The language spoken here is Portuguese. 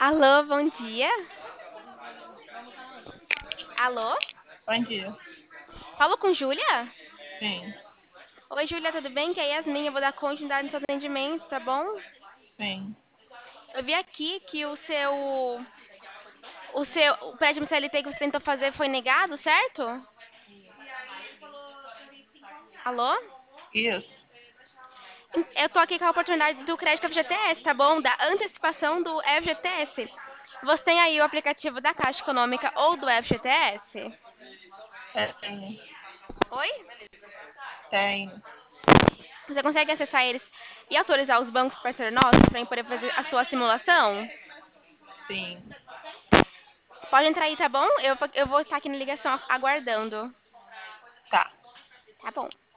Alô, bom dia. Alô? Bom dia. Falo com Júlia? Sim, Oi, Júlia, tudo bem? Que é Yasmin, eu vou dar continuidade no seu atendimento, tá bom? sim. Eu vi aqui que o empréstimo CLT que você tentou fazer foi negado, certo? Alô? Isso. Eu tô aqui com a oportunidade do crédito FGTS, tá bom? Da antecipação do FGTS. Você tem aí o aplicativo da Caixa Econômica ou do FGTS? Tenho, Oi? tenho. Você consegue acessar eles e autorizar os bancos parceiros nossos para poder fazer a sua simulação? Sim. Pode entrar aí, tá bom? Eu vou estar aqui na ligação aguardando. Tá. Tá bom.